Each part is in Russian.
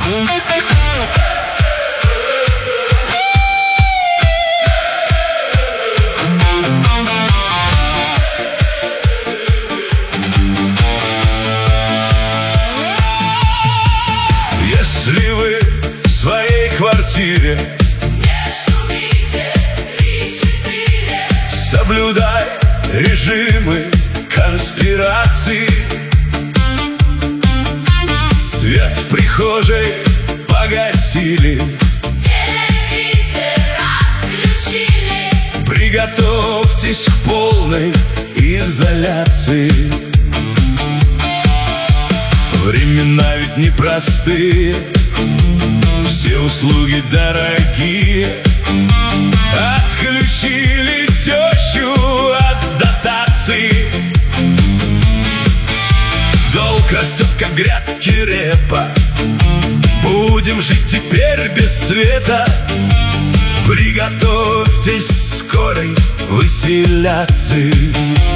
Если вы в своей квартире, не шумите, 3-4. соблюдай режимы конспирации. Свет в прихожей погасили, Телевизор отключили. приготовьтесь к полной изоляции. Времена ведь непростые, все услуги дорогие. Отключили тещу от дотаций. Долг растет, как грядки репа. Будем жить теперь без света. Приготовьтесь к скорой выселяции.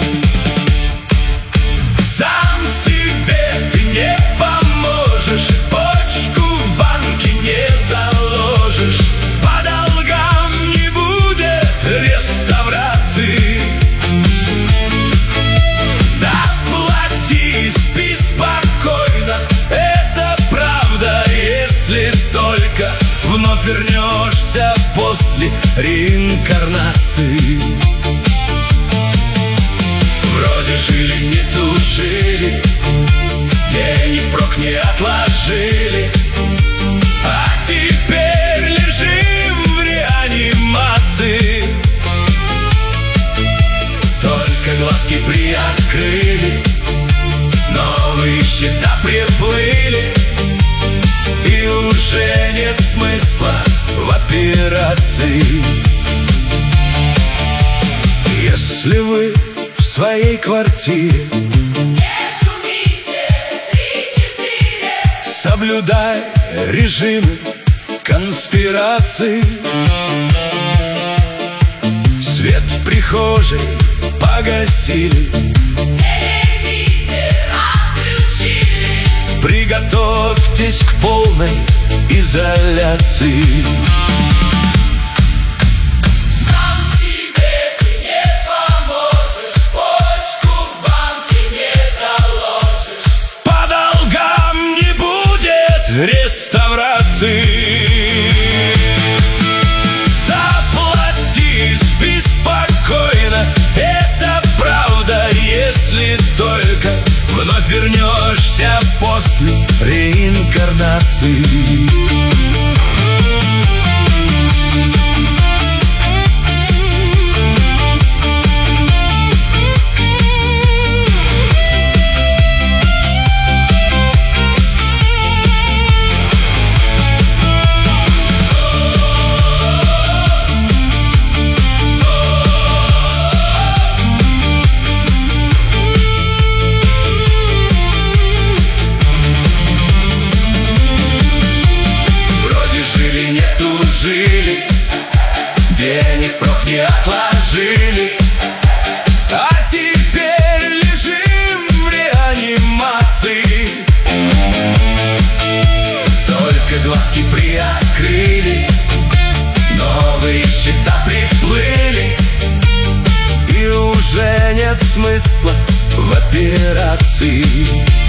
Сам себе ты не поможешь, почку в банке не заложишь. По долгам не будет реставрации. Заплати, спи спокойно, это правда, если только вновь вернешься после реинкарнации. Вроде жили, не тужили, денег впрок не отложили, а теперь лежим в реанимации. Только глазки приоткрыли, новые счета приплыли, и уже нет смысла в операции. Если вы в своей квартире, Не шумите, 3-4. соблюдай режимы конспирации. Свет в прихожей погасили, Телевизор отключили. приготовьтесь к полной изоляции. Сам себе ты не поможешь, почку в банке не заложишь. По долгам не будет реставрации. Заплати, спи спокойно, это правда, если только вновь вернешься после реинкарнации. Денег впрок не отложили, а теперь лежим в реанимации. Только глазки приоткрыли, новые счета приплыли, и уже нет смысла в операции.